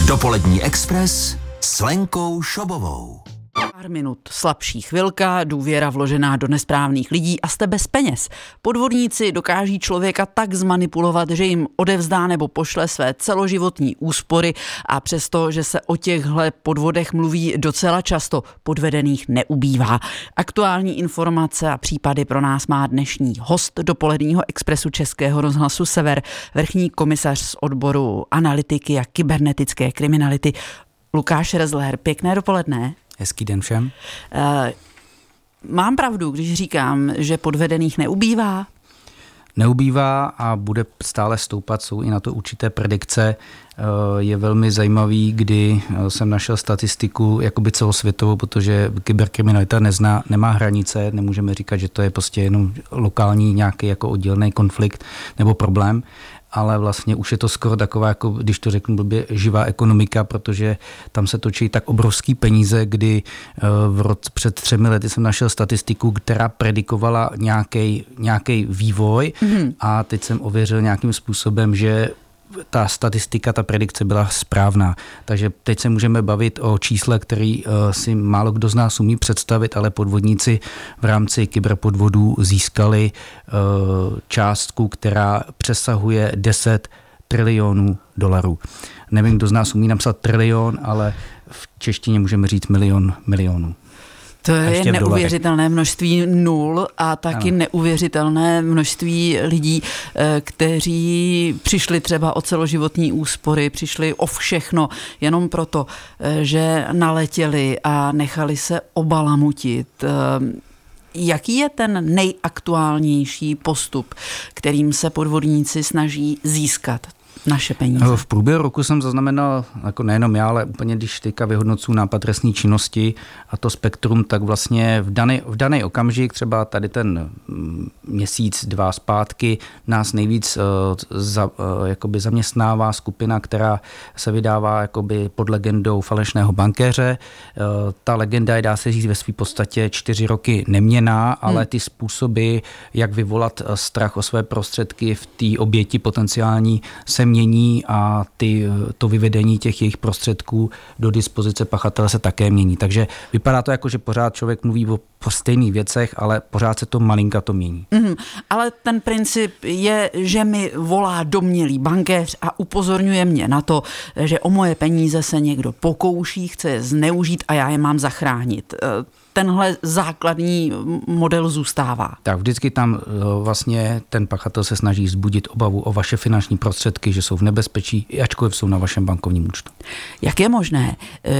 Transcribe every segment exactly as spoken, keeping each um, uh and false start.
Dopolední Express s Lenkou Šobovou. Pár minut, slabší chvilka, důvěra vložená do nesprávných lidí a jste bez peněz. Podvodníci dokáží člověka tak zmanipulovat, že jim odevzdá nebo pošle své celoživotní úspory a přesto, že se o těchto podvodech mluví docela často, podvedených neubývá. Aktuální informace a případy pro nás má dnešní host Dopoledního Expressu Českého rozhlasu Sever, vrchní komisař z odboru analytiky a kybernetické kriminality Lukáš Rezler. Pěkné dopoledne. Hezký den všem. Uh, mám pravdu, když říkám, že podvedených neubývá? Neubývá a bude stále stoupat, jsou i na to určité predikce. Je velmi zajímavý, kdy jsem našel statistiku jakoby celosvětovou, protože kyberkriminalita nezná, nemá hranice, nemůžeme říkat, že to je prostě jenom lokální nějaký jako oddělený konflikt nebo problém, ale vlastně už je to skoro taková, jako když to řeknu blbě, živá ekonomika, protože tam se točí tak obrovský peníze, kdy v roce, před třemi lety jsem našel statistiku, která predikovala nějaký nějaký vývoj mm-hmm. a teď jsem ověřil nějakým způsobem, že ta statistika, ta predikce byla správná. Takže teď se můžeme bavit o čísle, který uh, si málo kdo z nás umí představit, ale podvodníci v rámci kyberpodvodů získali uh, částku, která přesahuje deset trilionů dolarů. Nevím, kdo z nás umí napsat trilion, ale v češtině můžeme říct milion milionů. To je neuvěřitelné množství nul a taky ano. neuvěřitelné množství lidí, kteří přišli třeba o celoživotní úspory, přišli o všechno jenom proto, že naletěli a nechali se obalamutit. Jaký je ten nejaktuálnější postup, kterým se podvodníci snaží získat naše peníze? V průběhu roku jsem zaznamenal, jako nejenom já, ale úplně když teďka vyhodnocuji nápad trestné činnosti a to spektrum, tak vlastně v daný, v daný okamžik, třeba tady ten měsíc, dva zpátky, nás nejvíc uh, za, uh, jakoby zaměstnává skupina, která se vydává jakoby pod legendou falešného bankéře. Uh, ta legenda je, dá se říct, ve své podstatě čtyři roky neměnná, ale hmm. ty způsoby, jak vyvolat strach o své prostředky v té oběti potenciální, se mění a ty, to vyvedení těch jejich prostředků do dispozice pachatele se také mění. Takže vypadá to jako, že pořád člověk mluví o stejných věcech, ale pořád se to malinka to mění. Mm, ale ten princip je, že mi volá domnělý bankéř a upozorňuje mě na to, že o moje peníze se někdo pokouší, chce je zneužít a já je mám zachránit. Tenhle základní model zůstává. Tak vždycky tam vlastně ten pachatel se snaží vzbudit obavu o vaše finanční prostředky, že jsou v nebezpečí, ačkoliv jsou na vašem bankovním účtu. Jak je možné,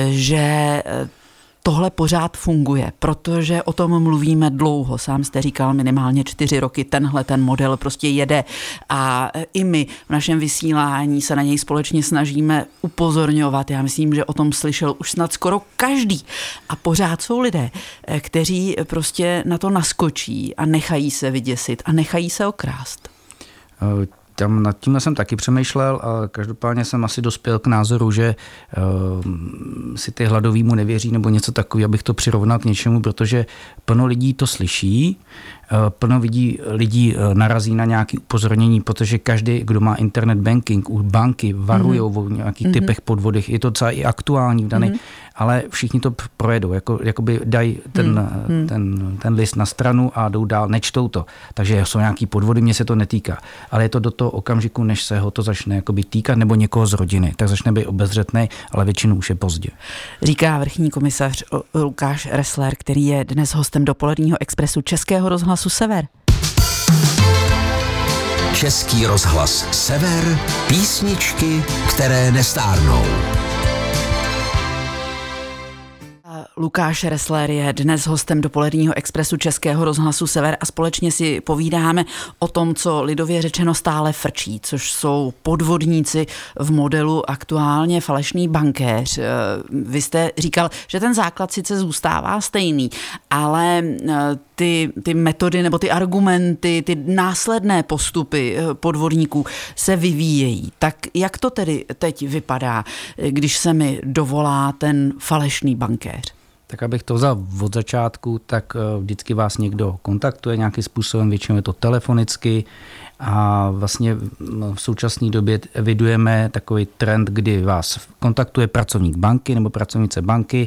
že tohle pořád funguje, protože o tom mluvíme dlouho. Sám jste říkal minimálně čtyři roky, tenhle ten model prostě jede a i my v našem vysílání se na něj společně snažíme upozorňovat. Já myslím, že o tom slyšel už snad skoro každý. A pořád jsou lidé, kteří prostě na to naskočí a nechají se vyděsit a nechají se okrást. Uh... Tam nad tím jsem taky přemýšlel a každopádně jsem asi dospěl k názoru, že uh, si ty hladovýmu nevěří nebo něco takového, abych to přirovnal k něčemu, protože plno lidí to slyší, uh, plno lidí, lidí uh, narazí na nějaké upozornění, protože každý, kdo má internet banking, už banky varujou mm-hmm. o nějakých mm-hmm. typech podvodech, je to docela i aktuální v daný, mm-hmm. ale všichni to projedou, jako, jakoby dají ten, mm-hmm. ten, ten list na stranu a jdou dál, nečtou to. Takže jsou nějaký podvody, mě se to netýká, ale je to do toho okamžiku, než se ho to začne jakoby týkat nebo někoho z rodiny, tak začne být obezřetný, ale většinou už je pozdě. Říká vrchní komisař Lukáš Rezler, který je dnes hostem Dopoledního Expressu Českého rozhlasu Sever. Český rozhlas Sever, písničky, které nestárnou. Lukáš Rezler je dnes hostem Dopoledního Expressu Českého rozhlasu Sever a společně si povídáme o tom, co lidově řečeno stále frčí, což jsou podvodníci v modelu aktuálně falešný bankéř. Vy jste říkal, že ten základ sice zůstává stejný, ale ty, ty metody nebo ty argumenty, ty následné postupy podvodníků se vyvíjejí. Tak jak to tedy teď vypadá, když se mi dovolá ten falešný bankéř? Tak abych to vzal od začátku, tak vždycky vás někdo kontaktuje nějakým způsobem, většinou je to telefonicky a vlastně v současné době evidujeme takový trend, kdy vás kontaktuje pracovník banky nebo pracovnice banky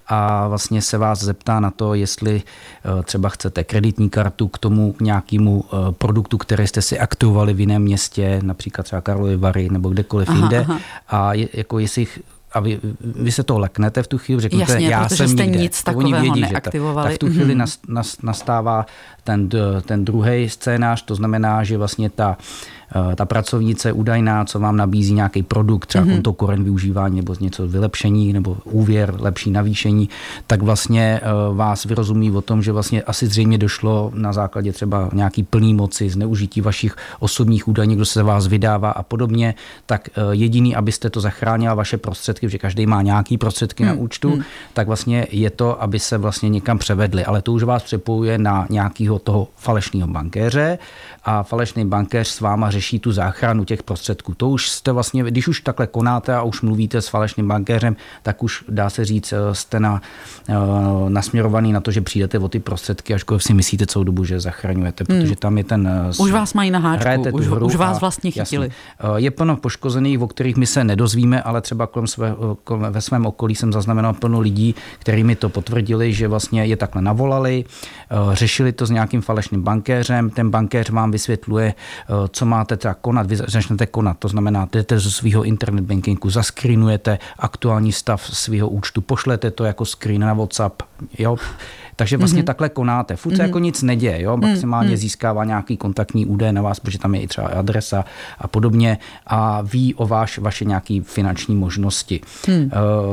a vlastně se vás zeptá na to, jestli třeba chcete kreditní kartu k tomu nějakému produktu, který jste si aktivovali v jiném městě, například třeba Karlovy Vary nebo kdekoliv aha, jinde aha. a je, jako jestli a vy, vy se to leknete v tu chvíli, řeknete, jasně, já jsem jste nikde. Nic takového vědí, neaktivovali. Tak v tu chvíli mm-hmm. nastává ten, ten druhý scénář, to znamená, že vlastně ta, ta pracovnice údajná, co vám nabízí nějaký produkt, třeba mm-hmm. konto koren využívání nebo něco vylepšení nebo úvěr, lepší navýšení, tak vlastně vás vyrozumí o tom, že vlastně asi zřejmě došlo na základě třeba nějaký plný moci, zneužití vašich osobních údajů, někdo se za vás vydává a podobně, tak jediný, abyste to zachránila vaše prostředky, protože každý má nějaký prostředky mm. na účtu, mm. tak vlastně je to, aby se vlastně někam převedli, ale to už vás přepojuje na nějakého toho falešného bankéře a falešný bankéř s váma řeší tu záchranu těch prostředků. To už jste vlastně, když už takhle konáte a už mluvíte s falešným bankéřem, tak už dá se říct, jste na, nasměrovaný na to, že přijdete o ty prostředky, ačkoliv si myslíte celou dobu, že zachraňujete, protože hmm. tam je ten... Už vás mají na háčku, už, už vás vlastně chytili. Jasný. Je plno poškozených, o kterých my se nedozvíme, ale třeba kolem své, kolem, ve svém okolí jsem zaznamenal plno lidí, kteří mi to potvrdili, že vlastně je takhle navolali, řešili to s nějakým falešným bankéřem, ten bankéř vám vysvětluje, co máte třeba konat, vy začnete konat, to znamená, jdete ze svého internet bankingu, zaskrínujete aktuální stav svého účtu, pošlete to jako screen na WhatsApp, jo. Takže vlastně mm-hmm. takhle konáte. Furt se mm-hmm. jako nic neděje, jo? Maximálně mm-hmm. získává nějaký kontaktní údaj na vás, protože tam je i třeba adresa a podobně a ví o váš, vaše nějaké finanční možnosti. Mm.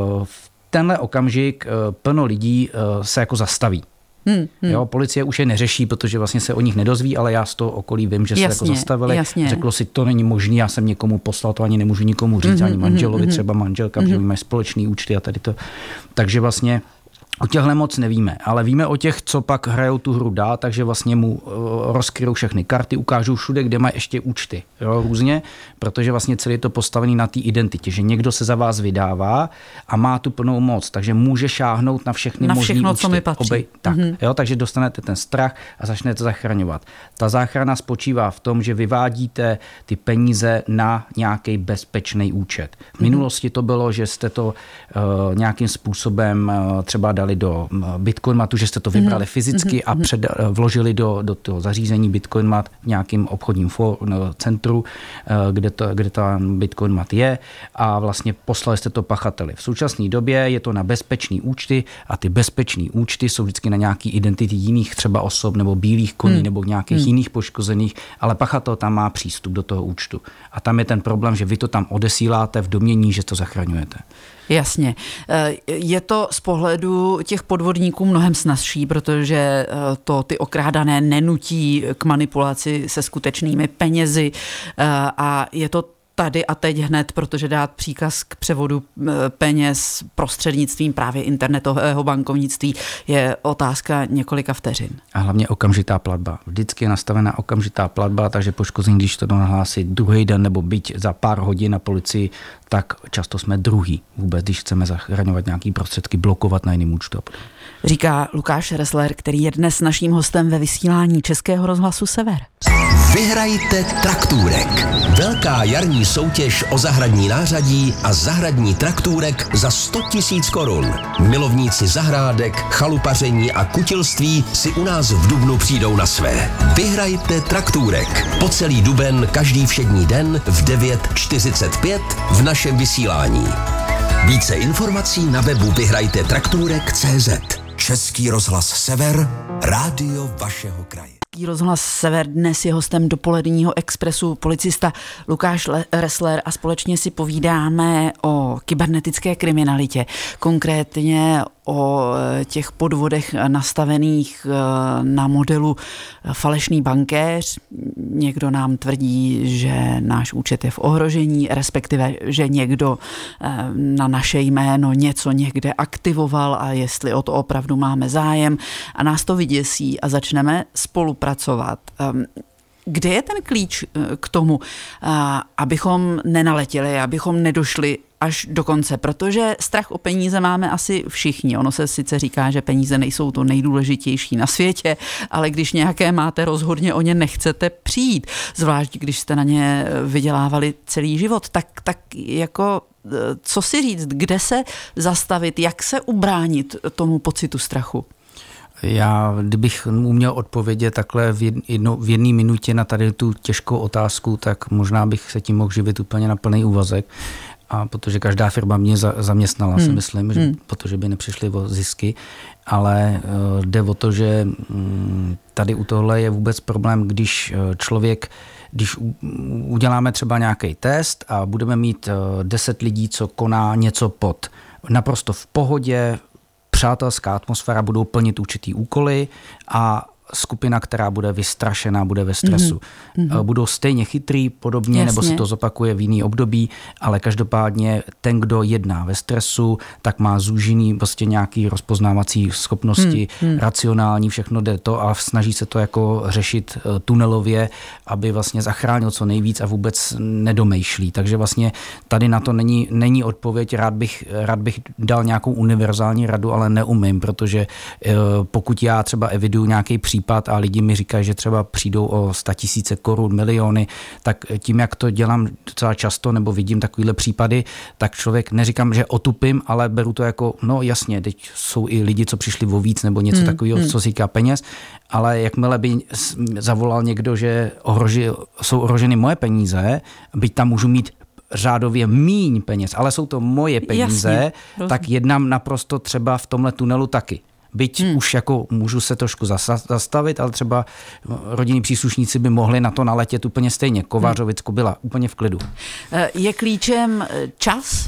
V tenhle okamžik plno lidí se jako zastaví. Hmm, hmm. Jo, policie už je neřeší, protože vlastně se o nich nedozví, ale já z toho okolí vím, že jasně, se jako zastavili. Jasně. Řeklo si, to není možné, já jsem někomu poslal, to ani nemůžu nikomu říct, mm-hmm, ani manželovi, mm-hmm. třeba manželka, mm-hmm. protože mají společný účty a tady to. Takže vlastně o těchhle moc nevíme, ale víme o těch, co pak hrajou tu hru dál, takže vlastně mu uh, rozkryjou všechny karty, ukážou všude, kde mají ještě účty, jo, různě, protože vlastně celý je to postavený na té identitě, že někdo se za vás vydává a má tu plnou moc, takže může šáhnout na všechny na možný všechno, účty. Co mi patří. Obej, tak, mm-hmm. jo, takže dostanete ten strach a začnete zachraňovat. Ta záchrana spočívá v tom, že vyvádíte ty peníze na nějaký bezpečný účet. V minulosti to bylo, že jste to uh, nějakým způsobem uh, třeba dali do Bitcoinmatu, že jste to vybrali mm-hmm. fyzicky a před, vložili do, do toho zařízení Bitcoinmat v nějakým obchodním for, no, centru, kde, to, kde ta Bitcoinmat je a vlastně poslali jste to pachateli. V současné době je to na bezpečný účty a ty bezpečný účty jsou vždycky na nějaký identity jiných třeba osob nebo bílých koní mm. nebo nějakých mm. jiných poškozených, ale pachatel tam má přístup do toho účtu. A tam je ten problém, že vy to tam odesíláte v domnění, že to zachraňujete. Jasně. Je to z pohledu těch podvodníků mnohem snazší, protože to ty okrádané nenutí k manipulaci se skutečnými penězi a je to tady a teď hned, protože dát příkaz k převodu peněz prostřednictvím právě internetového bankovnictví je otázka několika vteřin. A hlavně okamžitá platba. Vždycky je nastavená okamžitá platba, takže poškození, když to nahlásí druhý den nebo byť za pár hodin na policii, tak často jsme druhý vůbec, když chceme zachraňovat nějaký prostředky, blokovat na jiném účtu. Říká Lukáš Ressler, který je dnes naším hostem ve vysílání Českého rozhlasu Sever. Vyhrajte traktůrek. Velká jarní soutěž o zahradní nářadí a zahradní traktůrek za sto tisíc korun. Milovníci zahrádek, chalupaření a kutilství si u nás v dubnu přijdou na své. Vyhrajte traktůrek. Po celý duben každý všední den v devět čtyřicet pět v našem vysílání. Více informací na webu vyhrajte traktůrek tečka cé zet. Český rozhlas Sever, rádio vašeho kraje. Rozhlas Sever dnes je hostem dopoledního expresu policista Lukáš Ressler a společně si povídáme o kybernetické kriminalitě, konkrétně o těch podvodech nastavených na modelu falešný bankéř. Někdo nám tvrdí, že náš účet je v ohrožení, respektive, že někdo na naše jméno něco někde aktivoval a jestli o to opravdu máme zájem a nás to vyděsí a začneme spolupracovat. Kde je ten klíč k tomu, abychom nenaletěli, abychom nedošli až do konce, protože strach o peníze máme asi všichni. Ono se sice říká, že peníze nejsou to nejdůležitější na světě, ale když nějaké máte, rozhodně o ně nechcete přijít. Zvlášť, když jste na ně vydělávali celý život. Tak, tak jako, co si říct, kde se zastavit, jak se ubránit tomu pocitu strachu? Já, kdybych uměl odpovědět takhle v, jedno, v jedné minutě na tady tu těžkou otázku, tak možná bych se tím mohl živit úplně na plný úvazek. A protože každá firma mě za, zaměstnala, hmm. si myslím, že, hmm. protože by nepřišly o zisky, ale uh, jde o to, že um, tady u tohle je vůbec problém, když uh, člověk, když u, uděláme třeba nějaký test a budeme mít uh, deset lidí, co koná něco pod naprosto v pohodě, přátelská atmosféra, budou plnit určitý úkoly a skupina, která bude vystrašená, bude ve stresu. Mm-hmm. Budou stejně chytrý, podobně, Jasně. nebo se to zopakuje v jiný období, ale každopádně ten, kdo jedná ve stresu, tak má zúžený prostě nějaký rozpoznávací schopnosti, mm-hmm. racionální, všechno jde to a snaží se to jako řešit tunelově, aby vlastně zachránil co nejvíc a vůbec nedomýšlí. Takže vlastně tady na to není, není odpověď. Rád bych, rád bych dal nějakou univerzální radu, ale neumím, protože pokud já třeba eviduju nějaký případ a lidi mi říkají, že třeba přijdou o statisíce korun, miliony, tak tím, jak to dělám docela často nebo vidím takovýhle případy, tak člověk, neříkám, že otupím, ale beru to jako, no jasně, teď jsou i lidi, co přišli o víc nebo něco hmm, takového, hmm. co se týká peněz, ale jakmile by zavolal někdo, že ohroži, jsou ohroženy moje peníze, byť tam můžu mít řádově míň peněz, ale jsou to moje peníze, Jasně, tak jednám naprosto třeba v tomhle tunelu taky. Byť hmm. už jako můžu se trošku zastavit, ale třeba rodinní příslušníci by mohli na to naletět úplně stejně. Kovářovicko byla úplně v klidu. Je klíčem čas?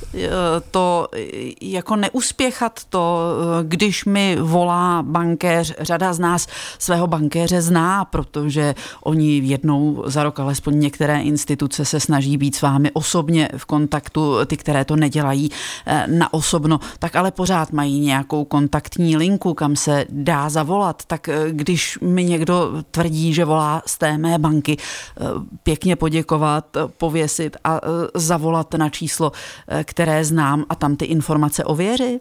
To jako neuspěchat to, když mi volá bankéř, řada z nás svého bankéře zná, protože oni jednou za rok, alespoň některé instituce se snaží být s vámi osobně v kontaktu, ty, které to nedělají na osobno, tak ale pořád mají nějakou kontaktní linku, kam se dá zavolat, tak když mi někdo tvrdí, že volá z té mé banky, pěkně poděkovat, pověsit a zavolat na číslo, které znám a tam ty informace ověřit?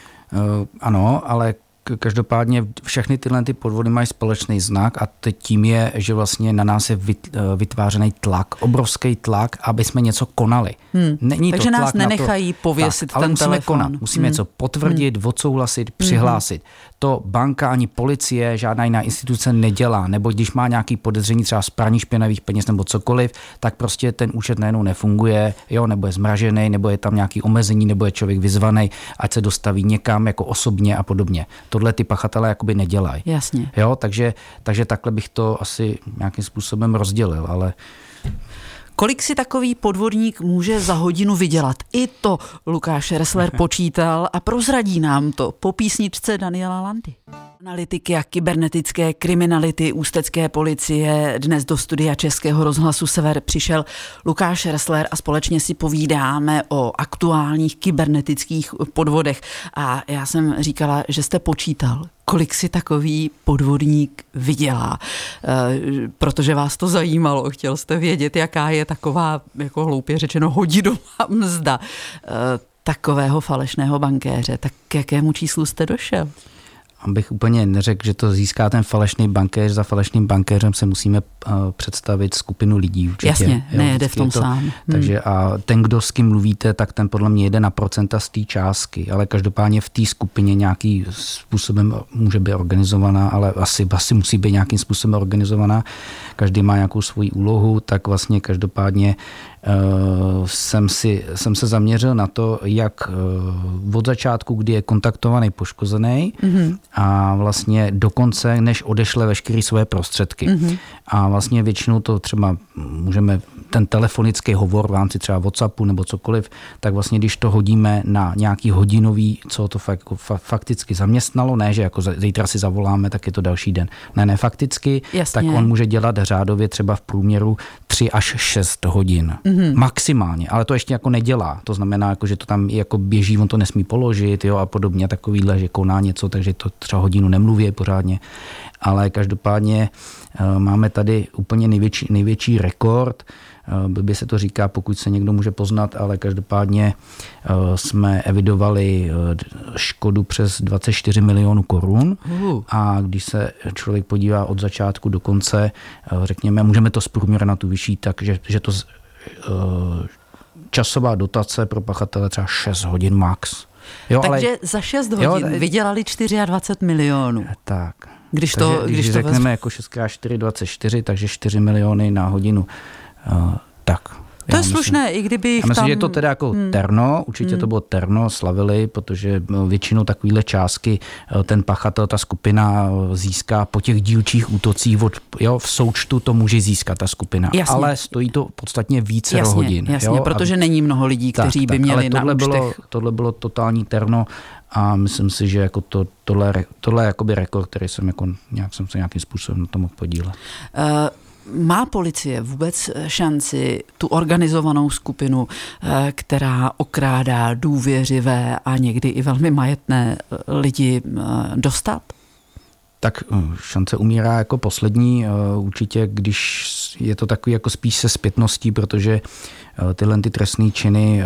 Uh, ano, ale každopádně všechny tyhle ty podvody mají společný znak a teď tím je, že vlastně na nás je vytvářený tlak, obrovský tlak, aby jsme něco konali. Hmm. Není Takže to nás nenechají to, pověsit tak, ten ale musíme telefon. konat, musíme hmm. něco potvrdit, hmm. odsouhlasit, přihlásit. Hmm. To banka ani policie, žádná jiná instituce nedělá, nebo když má nějaký podezření třeba z praní špinavých peněz nebo cokoliv, tak prostě ten účet najednou nefunguje, jo, nebo je zmražený, nebo je tam nějaký omezení, nebo je člověk vyzvaný, ať se dostaví někam jako osobně a podobně. Tohle ty pachatelé jakoby nedělají. Jasně. Jo, takže, takže takhle bych to asi nějakým způsobem rozdělil, ale... Kolik si takový podvodník může za hodinu vydělat? I to Lukáš Ressler počítal a prozradí nám to po písničce Daniela Landy. Analytiky a kybernetické kriminality ústecké policie dnes do studia Českého rozhlasu Sever přišel Lukáš Ressler a společně si povídáme o aktuálních kybernetických podvodech. A já jsem říkala, že jste počítal, kolik si takový podvodník vydělá, e, protože vás to zajímalo, chtěl jste vědět, jaká je taková, jako hloupě řečeno, hodinová mzda e, takového falešného bankéře. Tak k jakému číslu jste došel? Abych úplně neřekl, že to získá ten falešný bankéř, za falešným bankéřem se musíme uh, představit skupinu lidí. Určitě. Jasně, nejede v tom to, sám. Hmm. Takže a ten, kdo s kým mluvíte, tak ten podle mě jede na procenta z té částky, ale každopádně v té skupině nějaký způsobem může být organizovaná, ale asi, asi musí být nějakým způsobem organizovaná. Každý má nějakou svoji úlohu, tak vlastně každopádně Uh, jsem, si, jsem se zaměřil na to, jak uh, od začátku, kdy je kontaktovaný poškozený mm-hmm. a vlastně dokonce, než odešle veškeré svoje prostředky. Mm-hmm. A vlastně většinou to třeba můžeme, ten telefonický hovor v rámci třeba WhatsAppu nebo cokoliv, tak vlastně když to hodíme na nějaký hodinový, co to fakt, jako fakticky zaměstnalo, ne, že jako zítra si zavoláme, tak je to další den. Ne, ne, fakticky, Jasně. tak on může dělat řádově třeba v průměru tři až šest hodin. Mm-hmm. Maximálně, ale to ještě jako nedělá. To znamená, jako, že to tam jako běží, on to nesmí položit, jo, a podobně, takovýhle, že koná něco, takže to třeba hodinu nemluví pořádně. Ale každopádně Máme tady úplně největší, největší rekord. Blbě se to říká, pokud se někdo může poznat, ale každopádně jsme evidovali škodu přes dvacet čtyři milionů korun a když se člověk podívá od začátku do konce, řekněme, můžeme to zprůměrnit na tu vyšší, takže že to časová dotace pro pachatele třeba šest hodin max. Jo, takže ale, za šest hodin jo, vydělali dvacet čtyři milionů. Tak. Když takže, to, když když to řekneme vezme... jako šest krát čtyři, dvacet čtyři, takže čtyři miliony na hodinu. Uh, tak. To je slušné, myslím, i kdyby jich já myslím, tam... že je to teda jako hmm. terno, určitě hmm. to bylo terno, slavili, protože většinou takovýhle částky ten pachatel, ta skupina získá po těch dílčích útocích, od, jo, v součtu to může získat ta skupina, jasně. Ale stojí to podstatně více jasně, hodin. Jasně, jo, protože a... není mnoho lidí, kteří tak, by tak, měli na účtech. Bylo, tohle bylo totální terno a myslím si, že jako to, tohle, tohle je jakoby rekord, který jsem jako nějak jsem se nějakým způsobem na tom mohl podílet. Uh, Má policie vůbec šanci tu organizovanou skupinu, která okrádá důvěřivé a někdy i velmi majetné lidi, dostat? Tak šance umírá jako poslední, určitě, když je to takový jako spíš se zpětností, protože tyhle ty trestné činy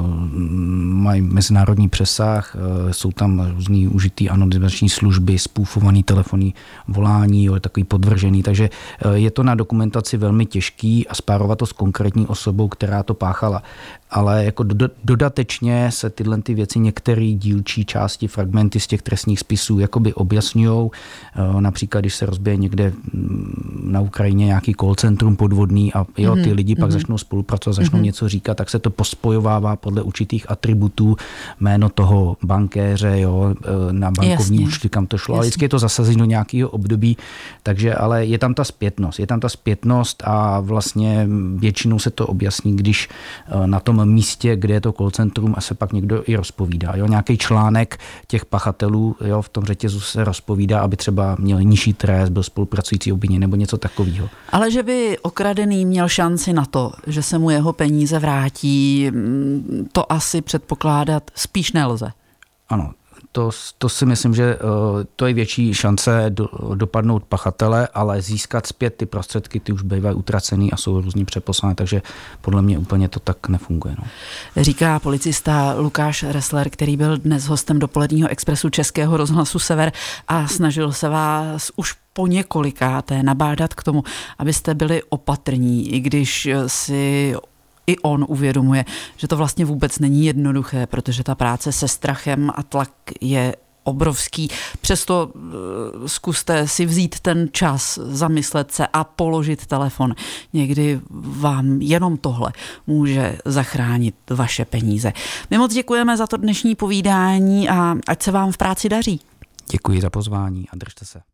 mají mezinárodní přesah, jsou tam různý užitý anonymizační služby, spůfovaný telefonní volání, jo, je takový podvržený, takže je to na dokumentaci velmi těžký a spárovat to s konkrétní osobou, která to páchala. Ale jako do, dodatečně se tyhle ty věci, některé dílčí části, fragmenty z těch trestních spisů jakoby objasňujou. Například, když se rozbije někde na Ukrajině nějaký call centrum podvodný a jo, ty lidi pak mm-hmm. začnou spolupracovat, začnou mm-hmm. něco říkat, tak se to pospojovává podle určitých atributů, jméno toho bankéře, jo, na bankovní účty, kam to šlo. Ale vždycky je to zasazeno do nějakého období, takže ale je tam ta zpětnost. Je tam ta zpětnost a vlastně většinou se to objasní, když na tom místě, kde je to call centrum a se pak někdo i rozpovídá. Jo? Nějaký článek těch pachatelů, jo, v tom řetězu se rozpovídá, aby třeba měl nižší trest, byl spolupracující obviněný nebo něco takového. Ale že by okradený měl šanci na to, že se mu jeho peníze vrátí, to asi předpokládat spíš nelze. Ano. To, to si myslím, že to je větší šance do, dopadnout pachatele, ale získat zpět ty prostředky, ty už bývají utracený a jsou různě přeposlané, takže podle mě úplně to tak nefunguje. No. Říká policista Lukáš Ressler, který byl dnes hostem dopoledního expresu Českého rozhlasu Sever a snažil se vás už po několikáté nabádat k tomu, abyste byli opatrní, i když si i on uvědomuje, že to vlastně vůbec není jednoduché, protože ta práce se strachem a tlak je obrovský. Přesto zkuste si vzít ten čas, zamyslet se a položit telefon. Někdy vám jenom tohle může zachránit vaše peníze. My moc děkujeme za to dnešní povídání a ať se vám v práci daří. Děkuji za pozvání a držte se.